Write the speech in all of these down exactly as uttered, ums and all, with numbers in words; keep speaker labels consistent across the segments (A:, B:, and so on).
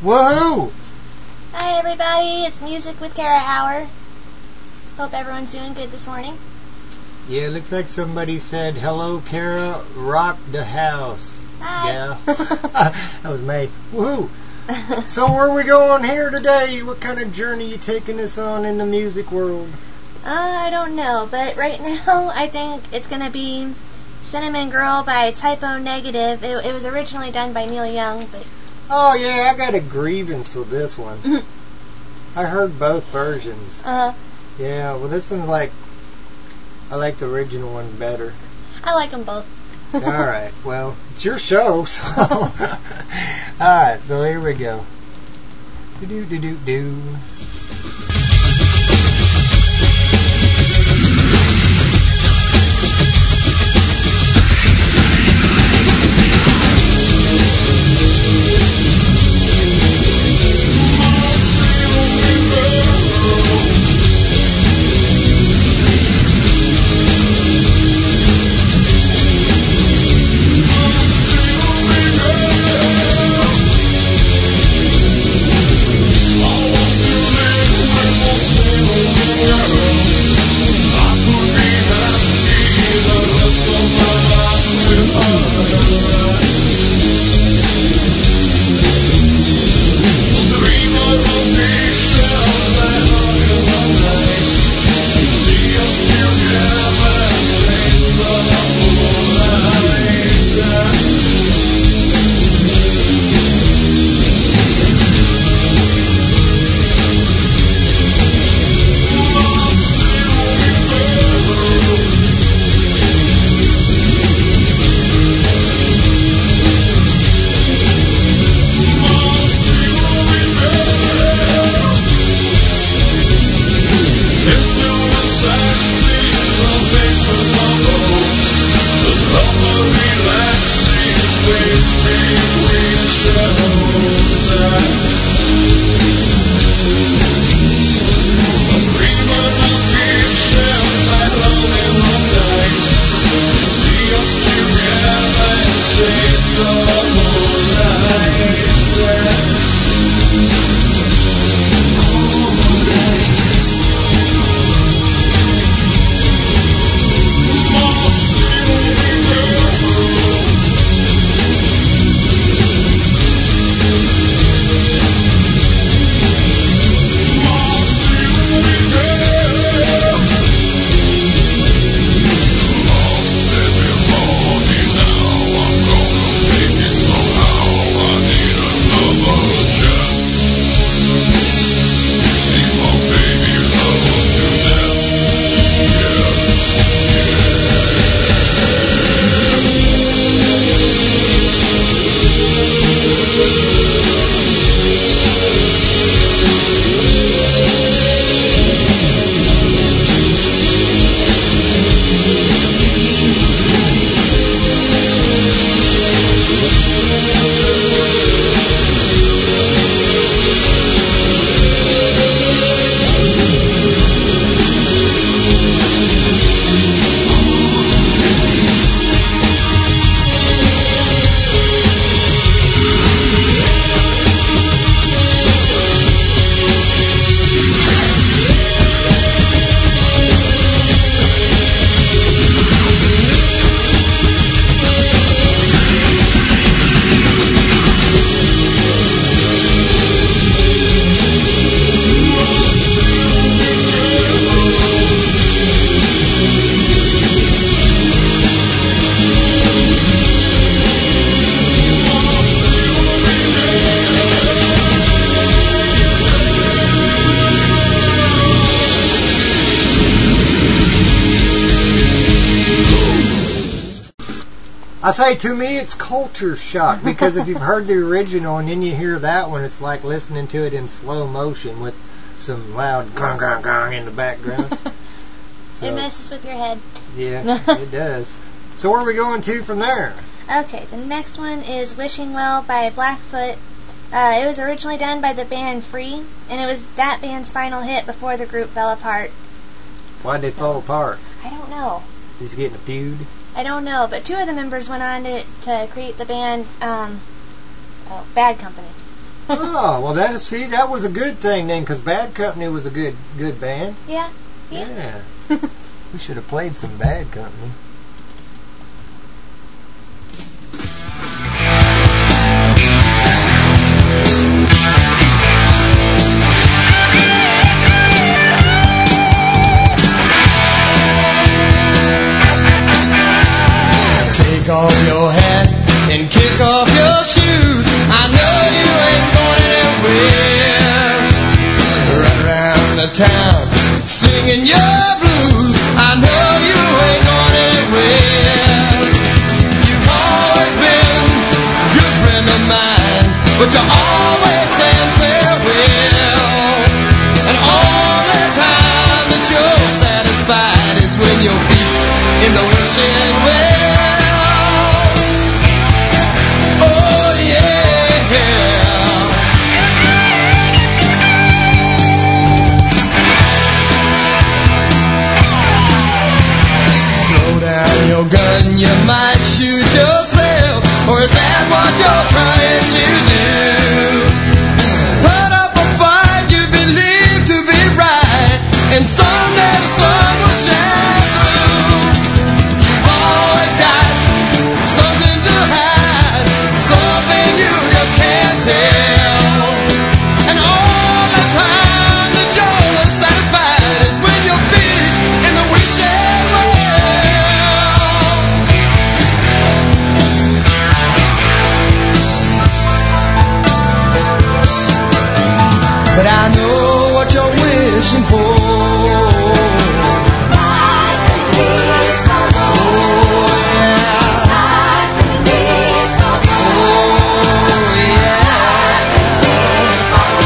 A: Woohoo!
B: Hi everybody, it's Music with Kara Hour. Hope everyone's doing good this morning.
A: Yeah, it looks like somebody said, hello Kara, rock the house.
B: Hi.
A: Yeah. That was me. Woohoo! So where are we going here today? What kind of journey you taking us on in the music world?
B: Uh, I don't know, but right now I think it's going to be Cinnamon Girl by Typo Negative. It, it was originally done by Neil Young, but...
A: Oh yeah, I got a grievance with this one. I heard both versions.
B: Uh,
A: yeah, well this one's like, I like the original one better.
B: I like them both.
A: Alright, well, it's your show, so... Alright, so here we go. Do-do-do-do-do. I say, to me, it's culture shock, because if you've heard the original and then you hear that one, it's like listening to it in slow motion with some loud gong gong gong in the background. So,
B: it messes with your head.
A: Yeah, it does. So where are we going to from there?
B: Okay, the next one is Wishing Well by Blackfoot. Uh, it was originally done by the band Free, and it was that band's final hit before the group fell apart.
A: Why'd they fall apart?
B: I don't know.
A: He's getting a feud?
B: I don't know, but two of the members went on to, to create the band um, oh, Bad Company.
A: Oh, well, that see, that was a good thing then, because Bad Company was a good good band.
B: Yeah. Yeah.
A: Yeah. We should have played some Bad Company.
C: Take off your hat and kick off your shoes. I know you ain't going anywhere. Right around the town, singing your blues. I know you ain't going anywhere. You've always been a good friend of mine, but you always said farewell. And all the time that you're satisfied is when your feet in the wishing well. Your gun, you might shoot yourself, or is that what you're trying to do? Put up a fight you believe to be right, and someday the sun will shine through. You've always got something to hide, something you just can't tell. And all the time that you're satisfied is when your feet in the wishing well. But I know what you're wishing for. Life needs no more. Oh, yeah. Life needs no more. Oh, yeah. Life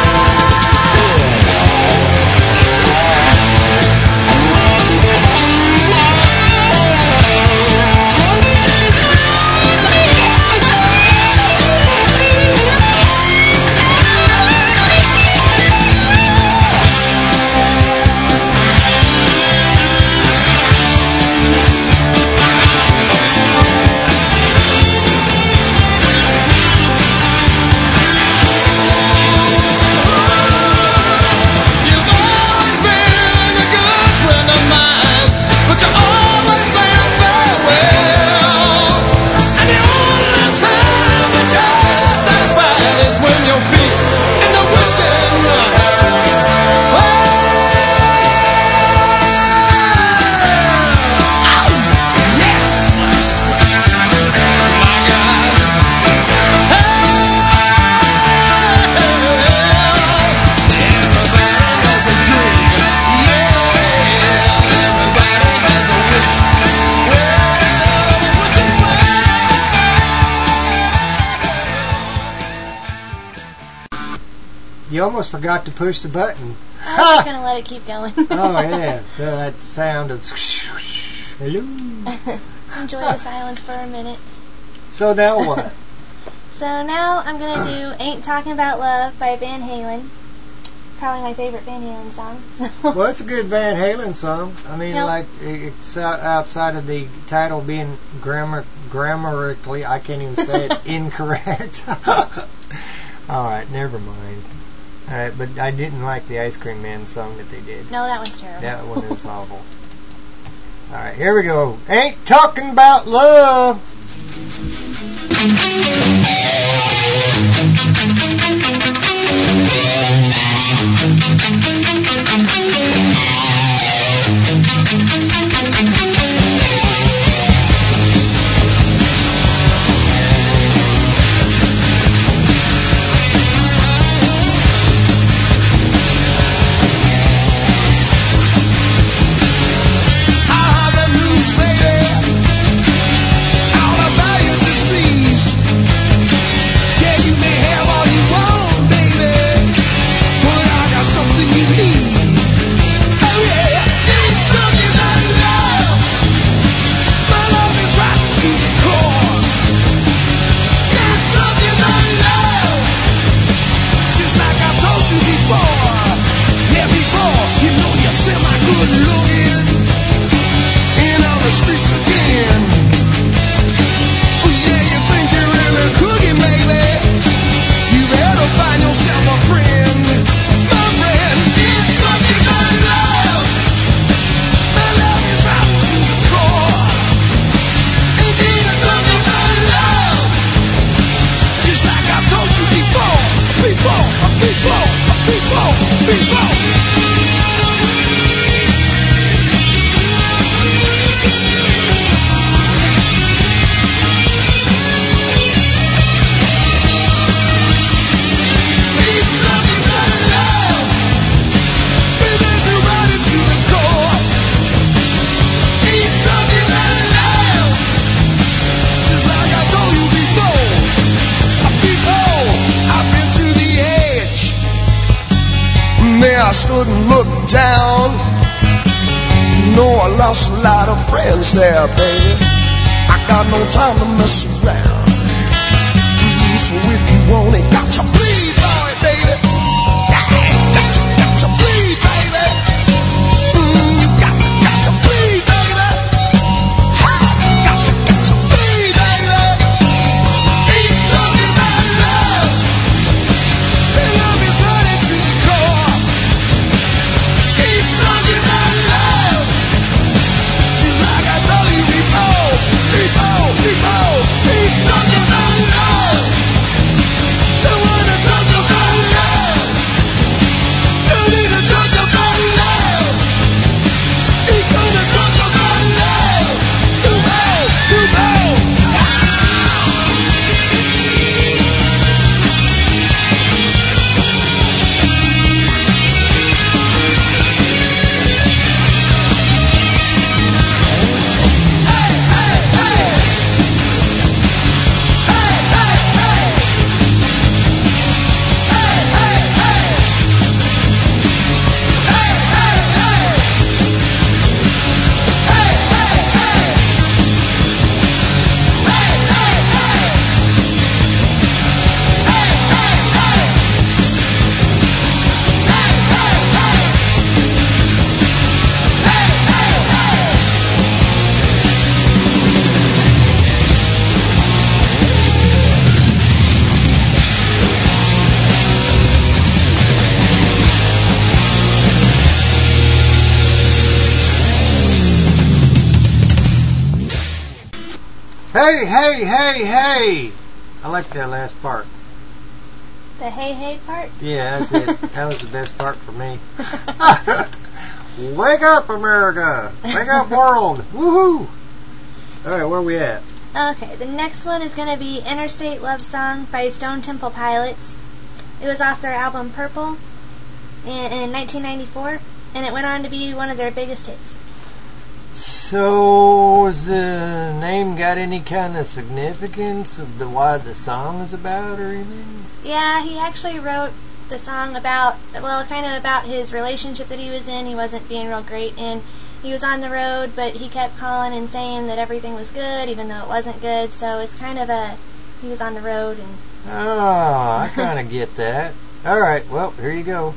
A: You almost forgot to push the button.
B: I was just going to let it keep going.
A: Oh, yeah. So that sound of... Hello.
B: Enjoy the silence for a minute.
A: So now what?
B: So now I'm going to do Ain't Talking About Love by Van Halen. Probably my favorite Van Halen song.
A: Well, it's a good Van Halen song. I mean,
B: Yep.
A: like, it's outside of the title being grammar, grammatically, I can't even say it, incorrect. All right, never mind. All right, but I didn't like the Ice Cream Man song that they did.
B: No, that one's terrible.
A: That one is awful. All right, here we go. Ain't Talking About Love.
C: All about your disease. stood and looked down. You know I lost a lot of friends there, baby. I got no time to mess around. Mm, so if you want it, got to bleed, boy, baby. Yeah, got to, got to bleed, baby. Mm, you got to, got to bleed, baby. Ha, got to, got to bleed, baby. Keep talking about love. The love is running to the core. Keep talking about love. Just like I told you before. Before, before. Keep talking about love. Don't wanna talk about love. Don't need to talk about love. Ain't gonna talk about love. You know, you know. Hey, hey, hey. Hey, hey, hey. Hey, hey, hey. Hey, hey, hey. Hey, hey, hey. Hey, hey, hey. Hey, hey, hey. Hey, hey, hey. Hey, hey, hey.
A: Hey, hey, hey, hey! I like that last part.
B: The hey hey part?
A: Yeah, that's it. That was the best part for me. Wake up, America! Wake up, world! Woohoo! Alright, where we at?
B: Okay, the next one is going to be Interstate Love Song by Stone Temple Pilots. It was off their album Purple in, in nineteen ninety-four, and it went on to be one of their biggest hits.
A: So, has the name got any kind of significance of the what the song is about or anything?
B: Yeah, he actually wrote the song about, well, kind of about his relationship that he was in. He wasn't being real great, and he was on the road, but he kept calling and saying that everything was good, even though it wasn't good. So it's kind of a, he was on the road. And
A: Oh, I kind of get that. Alright, well, here you go.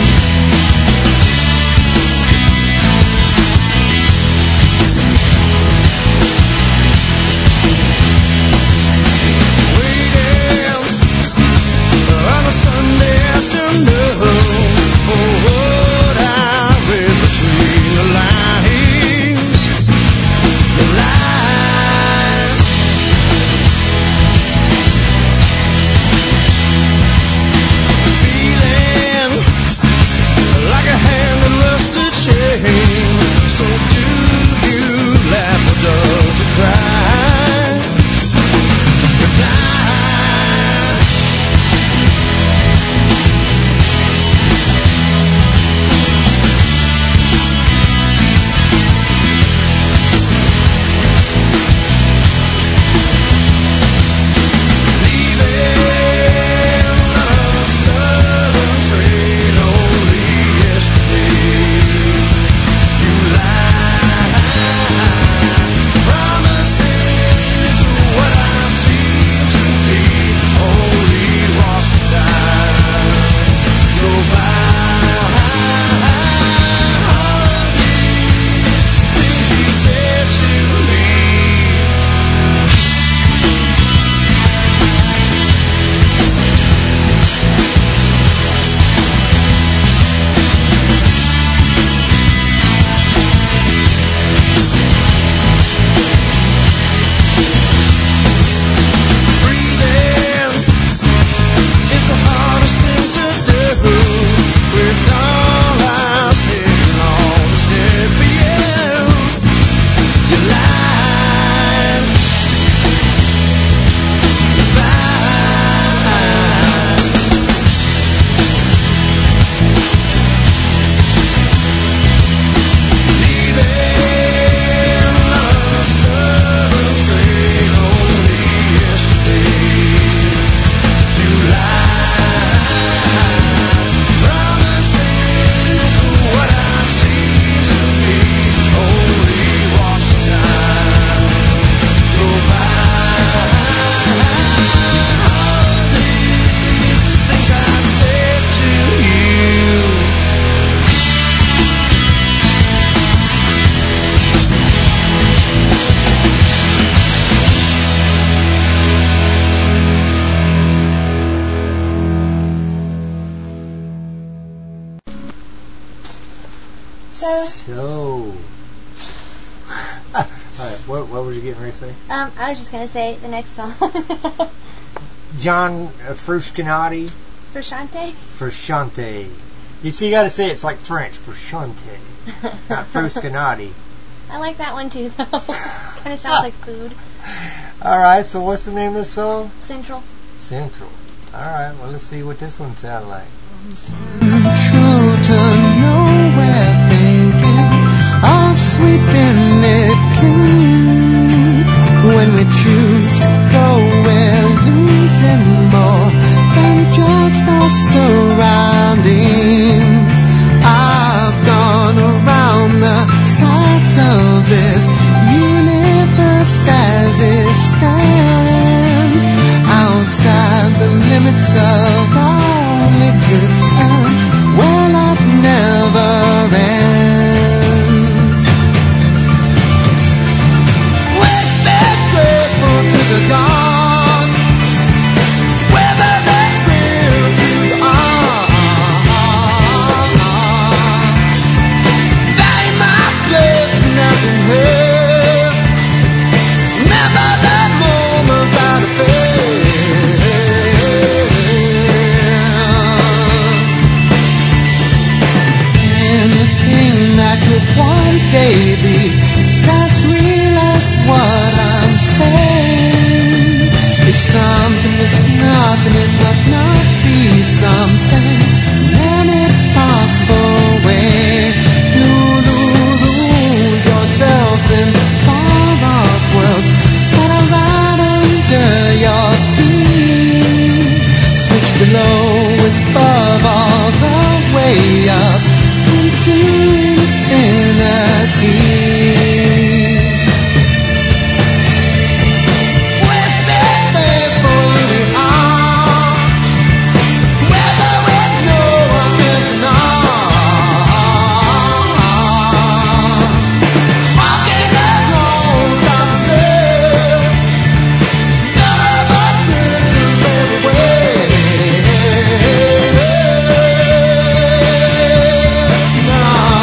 C: Hey,
B: So,
A: So. All right, what, what were you getting ready to say?
B: um, I was just gonna say the next song.
A: John uh, Frusciante.
B: Frusciante?
A: Frusciante. You see, you got to say it's like French. Frusciante, not Frusciante.
B: I like that one too, though. Kind of sounds like food.
A: All right, so what's the name of the song?
B: Central.
A: Central. All right, well, let's see what this one sounds like.
C: Central to nowhere, thinking of sweeping it clean. When we choose to go, we're losing more than just our surroundings. I've gone around the stars of this universe as it stands, outside the limits of our existence. Well, it never ends. We're grateful to the dawn, whether they're real to us. They might just nothing hurt. Remember that moment by the anything that could one day be as real as what I'm saying. If something is nothing, it must not be something in any possible way. You lose yourself in far-off worlds that are right under your feet. Switch below with above all the way up into infinity. We're faithful, we are, whether we know or not. Walking the roads of self, none of us lives in every way. No.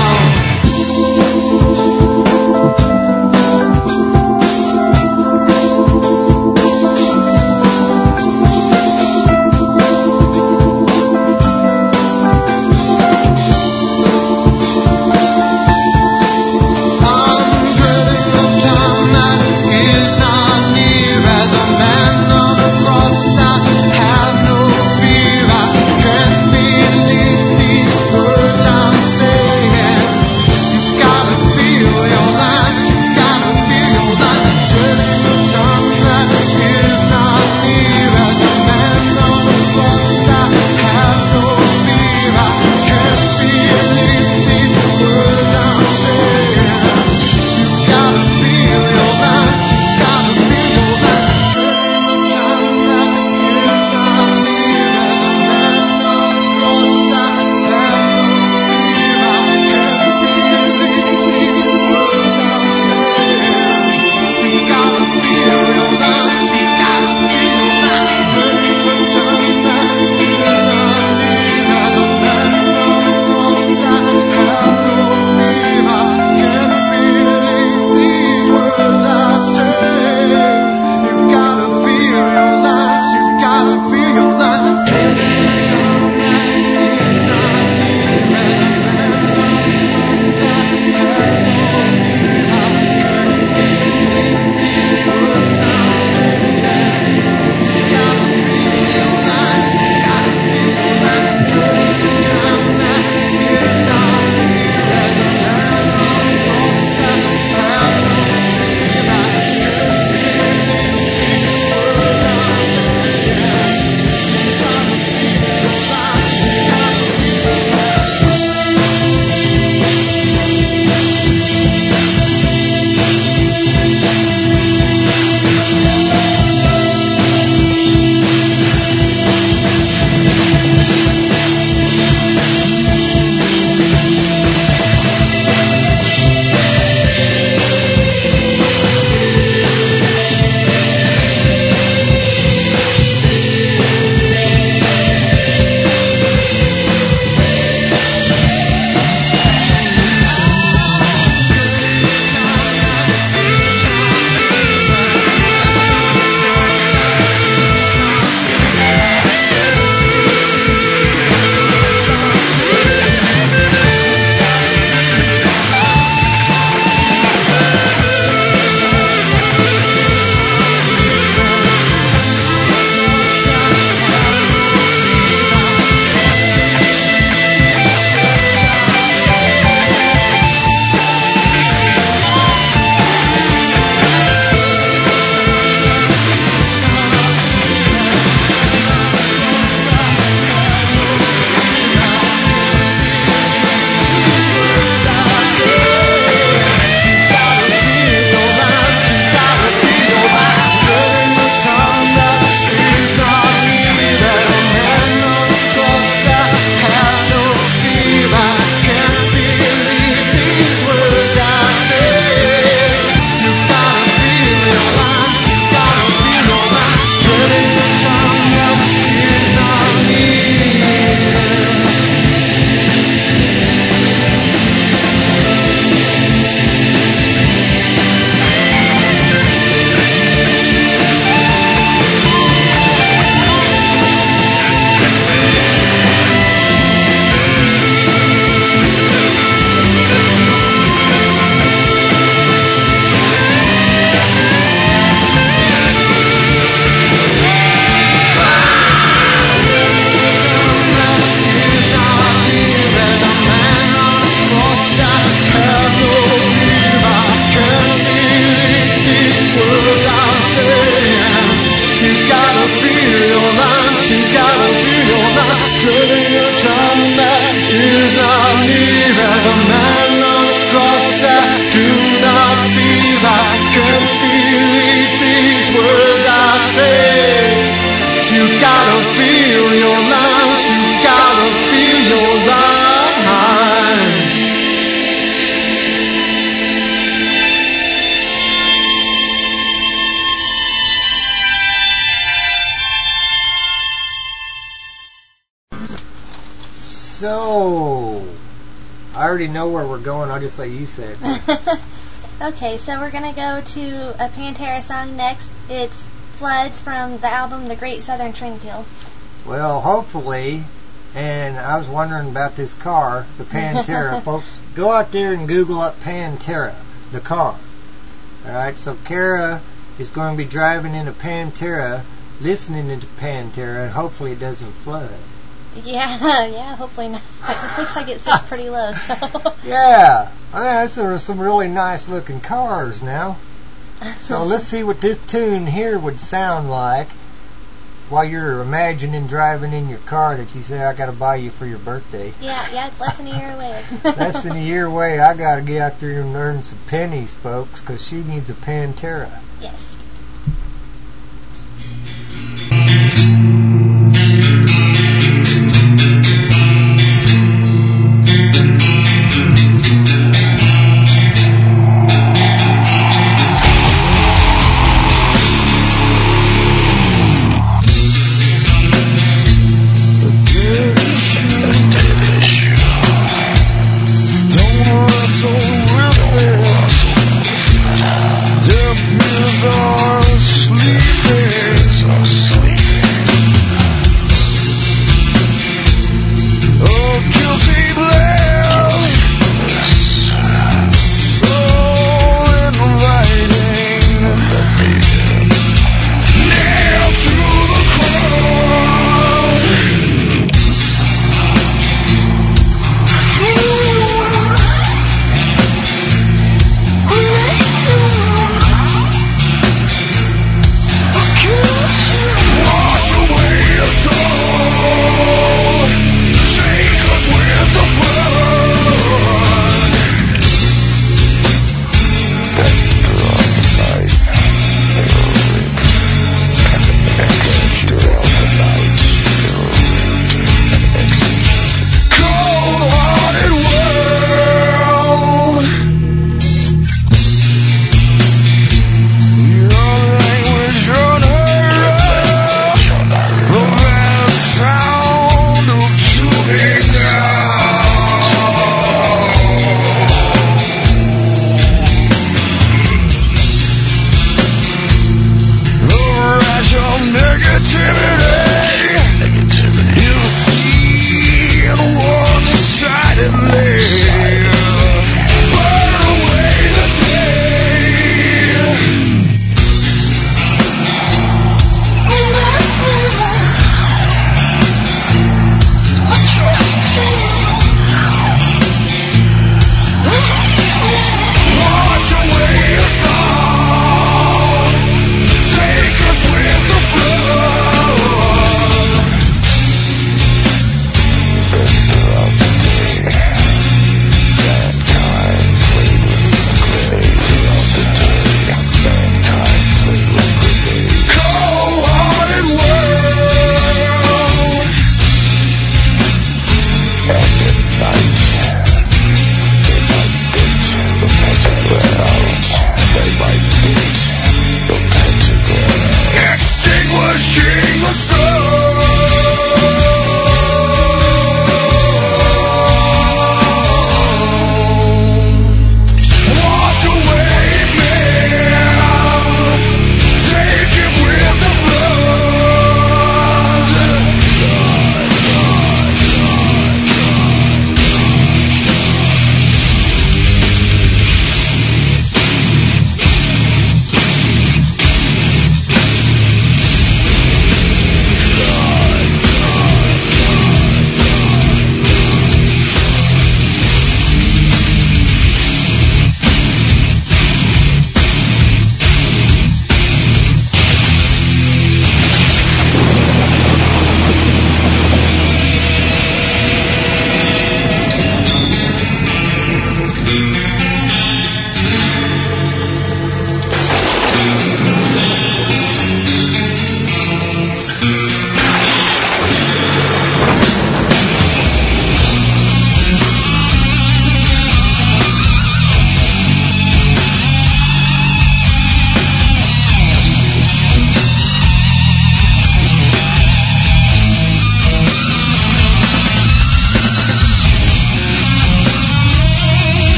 A: So, I already know where we're going. I'll just let you say it.
B: Okay, so we're going to go to a Pantera song next. It's Floods from the album The Great Southern Trendkill.
A: Well, hopefully, and I was wondering about this car, the Pantera. Folks, go out there and Google up Pantera, the car. Alright, so Kara is going to be driving in a Pantera, listening to Pantera, and hopefully it doesn't flood.
B: Yeah, yeah, hopefully not. It looks like it sits pretty low, so.
A: Yeah, I mean, those are some really nice looking cars now. So let's see what this tune here would sound like while you're imagining driving in your car that you say, I got to buy you for your birthday.
B: Yeah, yeah, it's less than a year away.
A: Less than a year away. I got to get out there and earn some pennies, folks, because she needs a Pantera.
B: Yes.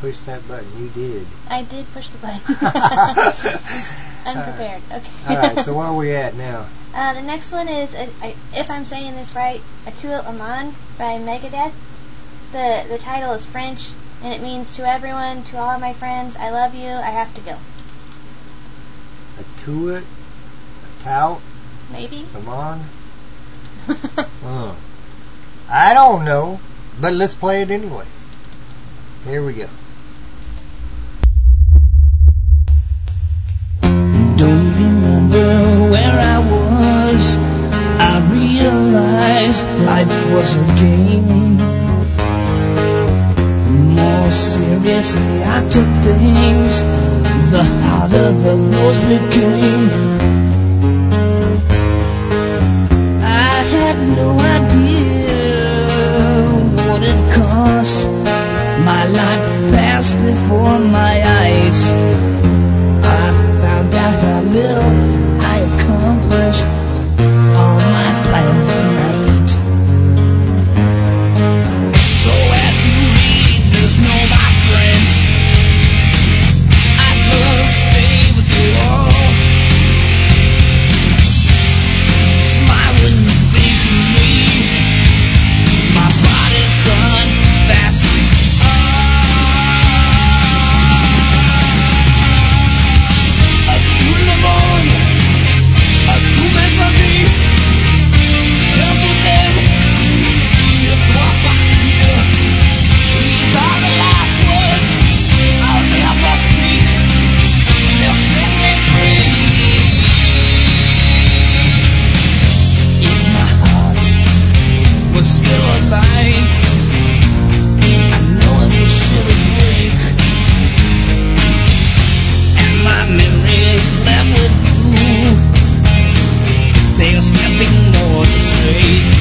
A: push that button. You did.
B: I did push the button. Unprepared. Okay.
A: All right, so where are we at now?
B: Uh, the next one is, uh, I, if I'm saying this right, Atul Aman by Megadeth. The the title is French, and it means to everyone, to all of my friends, I love you, I have to go.
A: A tuit? A tout?
B: Maybe?
A: Come on. uh, I don't know, but let's play it anyway. Here we go.
D: Don't remember where I was. I realized life was a game. More seriously I took things, the harder the blows became. I had no idea what it cost. My life passed before my eyes. I found out how little I accomplished all my plans tonight. So as you read this, know my friends, I'd love to stay with you all. Smile when you think of me. My body's done, that's was still alive. I know it would surely break, and my memories left with you. There's nothing more to say.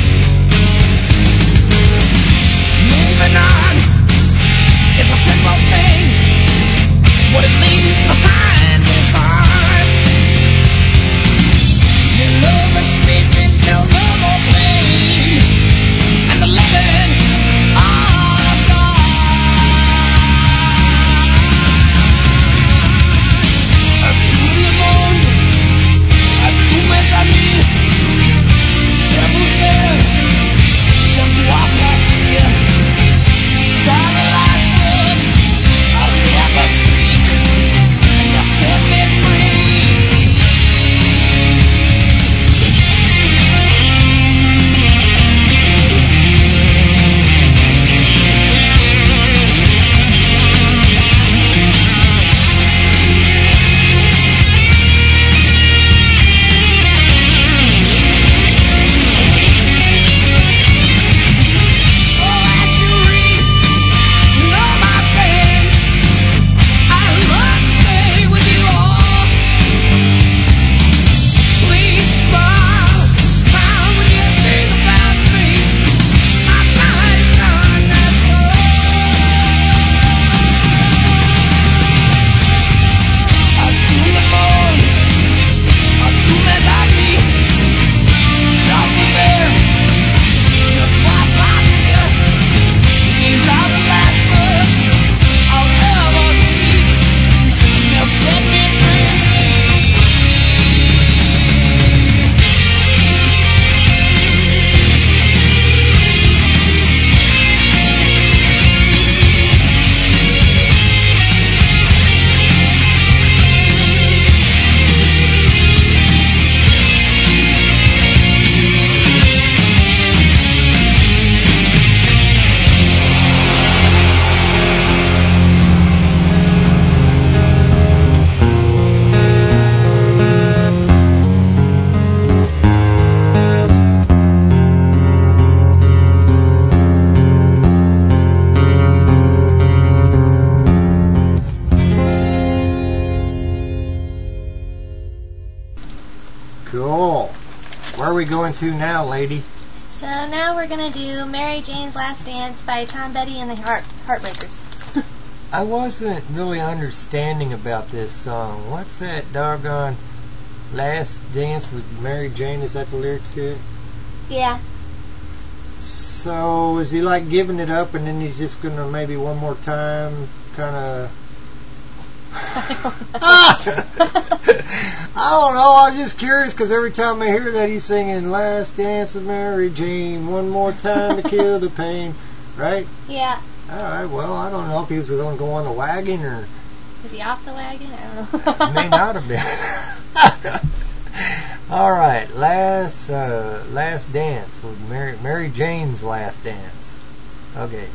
D: Moving on is a simple thing. What it leaves behind is hard. Your love is sleeping till no more pain. And the living are gone. À tout le monde, à tous mes amis, je vous aime, je dois partir. These are the last words I'll ever speak. And you set me free.
A: Cool. Where are we going to now, lady?
B: So now we're going to do Mary Jane's Last Dance by Tom Petty and the Heart Heartbreakers.
A: I wasn't really understanding about this song. What's that doggone Last Dance with Mary Jane? Is that the lyrics to it?
B: Yeah.
A: So is he like giving it up and then he's just going to maybe one more time kind of. I don't know. I'm just curious because every time I hear that, he's singing "Last Dance with Mary Jane," one more time to kill the pain, right?
B: Yeah.
A: All right. Well, I don't know if he was going to go on the wagon or.
B: Is he off the wagon? I don't know.
A: May not have been. All right. Last uh, Last Dance with Mary Mary Jane's Last Dance. Okay.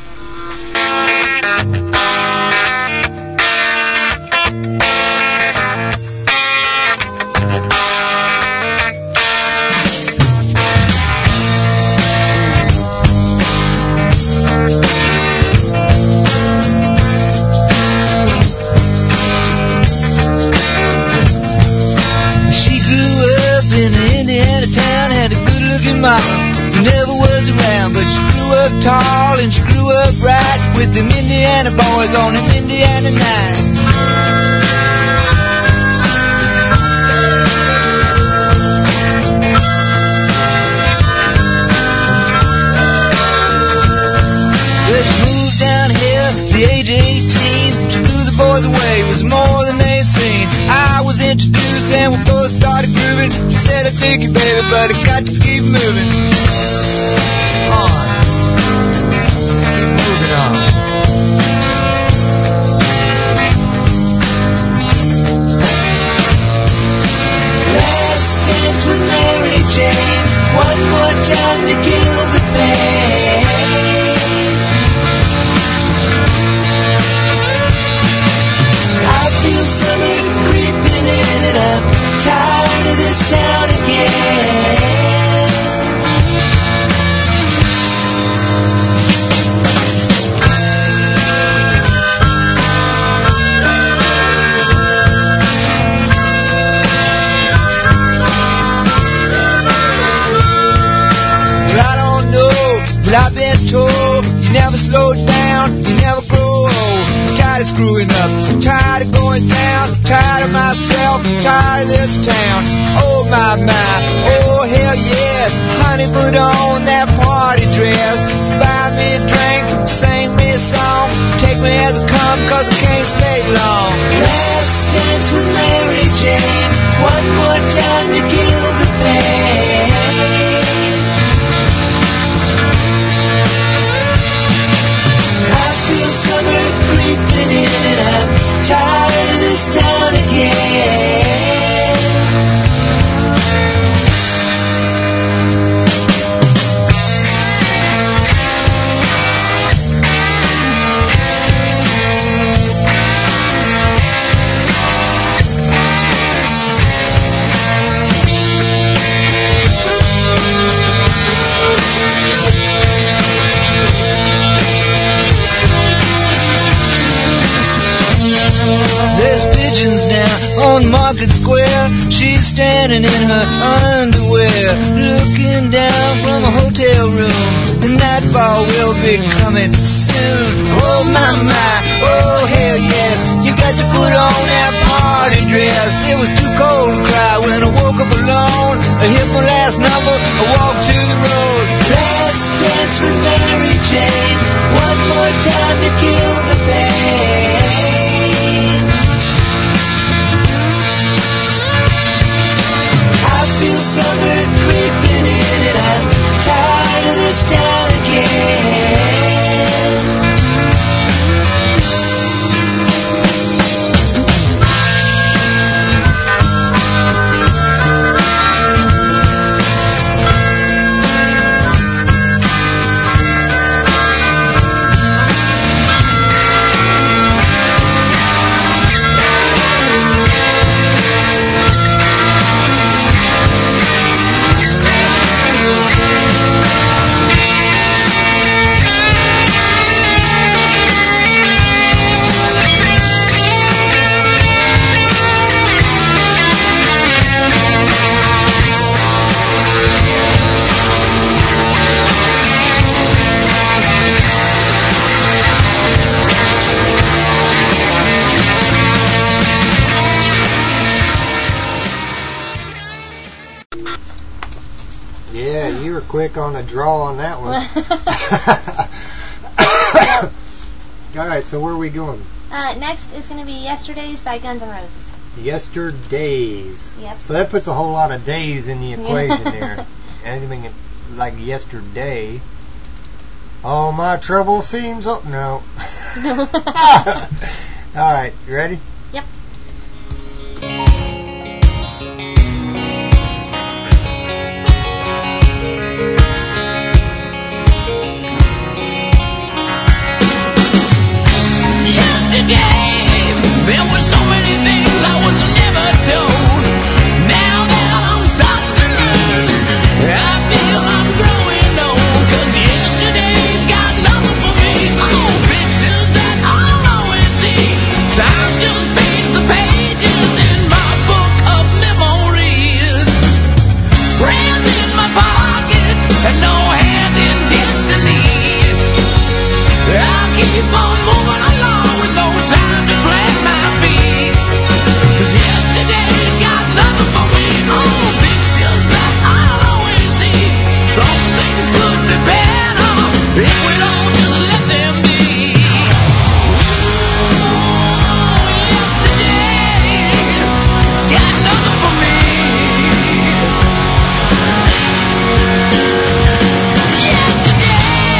C: She grew up in an Indiana town, had a good-looking mama who never was around, but she grew up tall and she grew up right with them Indiana boys on them Indiana nights. Well, she moved down here at the age of eighteen. She blew the boys away, it was more than they'd seen. I was introduced and we both started grooving. She said, I dig you, baby, but I got to keep moving on. Keep moving on. Last dance with Mary Jane, one more time to kill the pain. I feel summer creeping in and I'm tired of this town again. Well, I don't know, but I've been told you never slow down, you never grow old. I'm tired of screwing up, I'm tired of going down, I'm tired of myself, I'm tired of this town. Oh my, my, oh hell yes, honey, put on that party dress, buy me a drink, sing me a song, take me as I come, cause I can't stay long. Last dance with Mary Jane, one more time to kill the pain. I feel summer creeping in and I'm tired of this town again. There's pigeons now on Market Square. She's standing in her underwear, looking down from a hotel room. The nightfall will be coming soon. Oh my my, oh hell yes, you got to put on that party dress. It was too cold to cry when I woke up alone. I hit my last number, I walked to the road. Last dance with Mary Jane, one more time to kill the pain. I feel summer creeping in and I'm tired of this town again.
A: Yeah, you were quick on the draw on that one. All right, so where are we going?
B: Uh, next is going to be Yesterdays by Guns N' Roses.
A: Yesterdays.
B: Yep.
A: So that puts a whole lot of days in the equation there. I mean, like yesterday. All my trouble seems up. No. All right, you ready?
B: Yep.
D: There were so many things I was never told. Now that I'm starting to learn, I feel I'm growing old. 'Cause yesterday's got nothing for me. Oh, pictures that I'll always see. Time just fades the pages in my book of memories. Prayers in my pocket and no hand in destiny. I'll keep on moving along with no time to plant my feet. 'Cause yesterday's got nothing for me. Oh, pictures that I'll always see. Some things could be better if we'd all just let them be. Oh, yesterday got nothing for me. Yesterday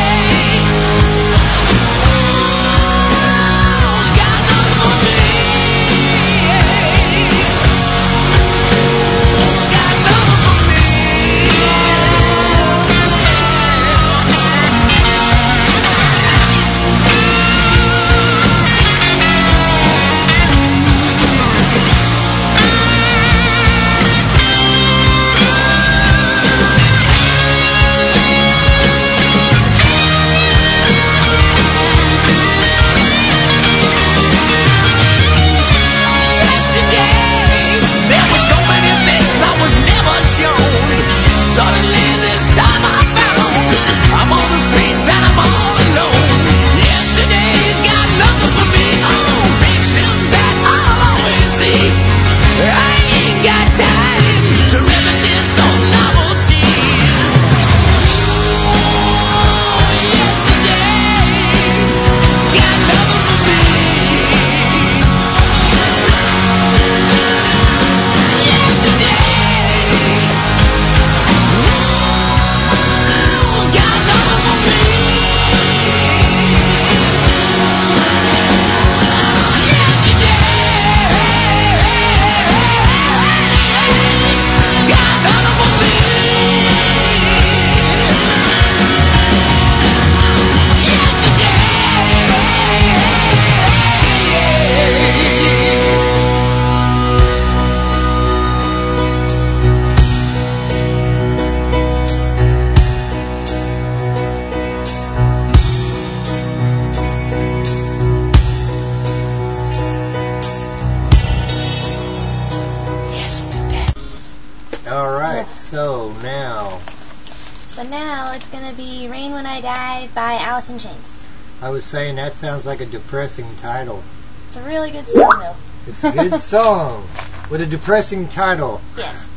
B: So now it's going to be Rain When I Die by Alice in Chains.
A: I was saying that sounds like a depressing title.
B: It's a really good song, though.
A: It's a good song with a depressing title.
B: Yes.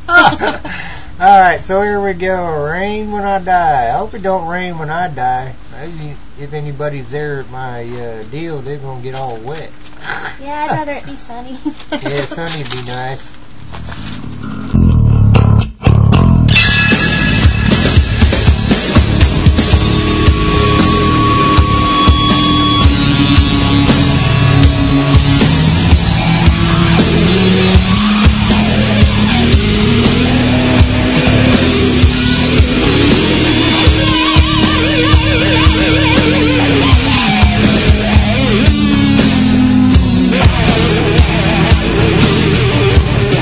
A: Alright, so here we go. Rain When I Die. I hope it don't rain when I die. Maybe if anybody's there at my uh, deal, they're going to get all wet.
B: Yeah, I'd rather it be sunny.
A: Yeah, sunny'd be nice.
D: Yeah.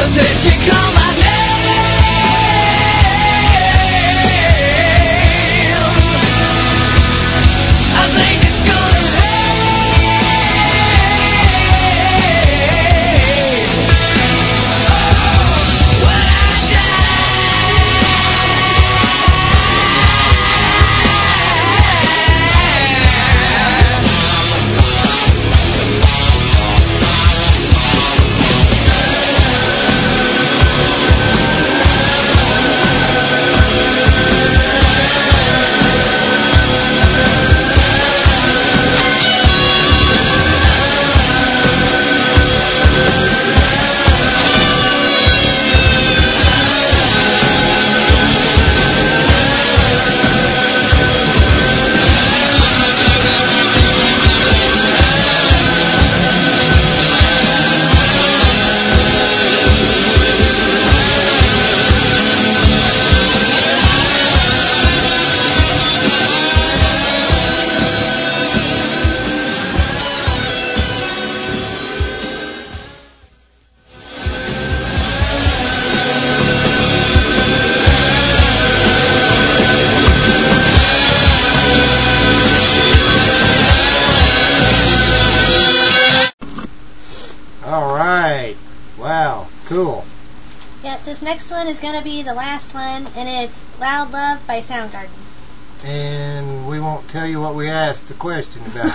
C: till she call my name. I think it's gonna rain. Oh, when I
A: Alright. Wow. Cool.
B: Yep, this next one is going to be the last one, and it's Loud Love by Soundgarden.
A: And we won't tell you what we asked the question about.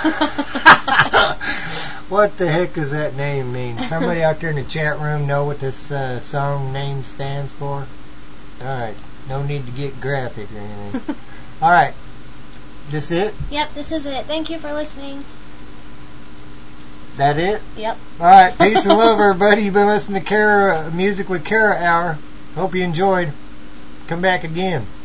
A: What the heck does that name mean? Somebody out there in the chat room know what this uh, song name stands for? Alright. No need to get graphic or anything. Alright. This it?
B: Yep, this is it. Thank you for listening.
A: That it?
B: Yep.
A: Alright, peace and love, everybody. You've been listening to Kara, Music with Kara Hour. Hope you enjoyed. Come back again.